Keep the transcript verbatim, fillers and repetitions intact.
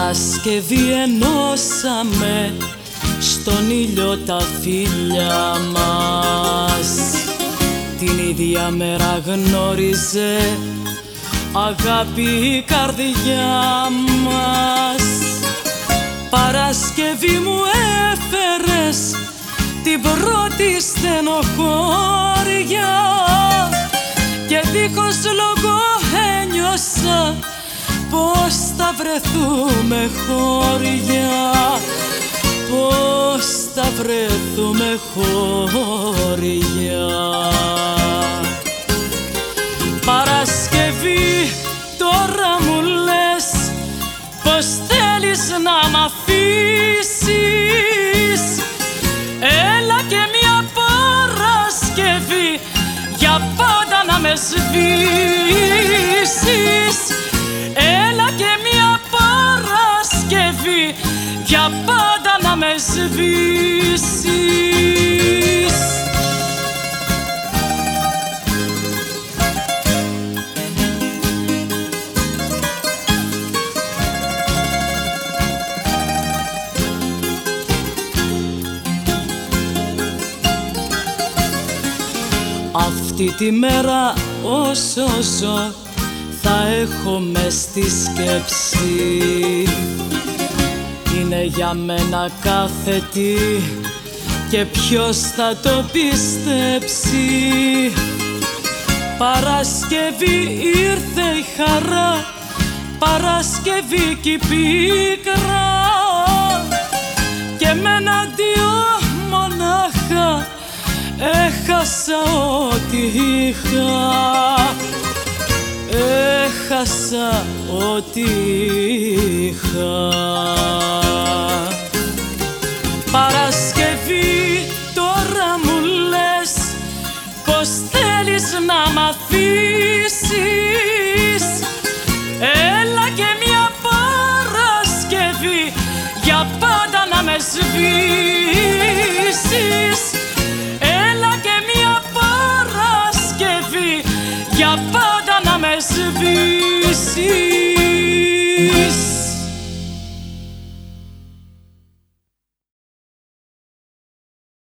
Παρασκευή ενώσαμε στον ήλιο τα φίλια μας. Την ίδια μέρα γνώριζε αγάπη η καρδιά μας. Παρασκευή μου έφερες την πρώτη στενοχώρια και δίχως λόγο ένιωσα πώς θα βρεθούμε χώρια, πώς θα βρεθούμε χώρια. Παρασκευή, τώρα μου λες πως θέλεις να μ' αφήσεις. Έλα και μια Παρασκευή για πάντα να με σβήσεις. Έλα και μια Παρασκευή για πάντα να με σβήσεις. Αυτή τη μέρα όσο ζω θα έχω μες στη σκέψη. Είναι για μένα κάθε τι και ποιος θα το πιστέψει. Παρασκευή ήρθε η χαρά, Παρασκευή κι η πίκρα και με ένα αντίο μονάχα έχασα ό,τι είχα. Έχασα ό,τι είχα. Παρασκευή, τώρα μου λες πως θέλεις να μ' αφήσεις. Έλα και μια Παρασκευή για πάντα να με σβήσεις. Έλα και μια Παρασκευή για πάντα να με σβήσεις.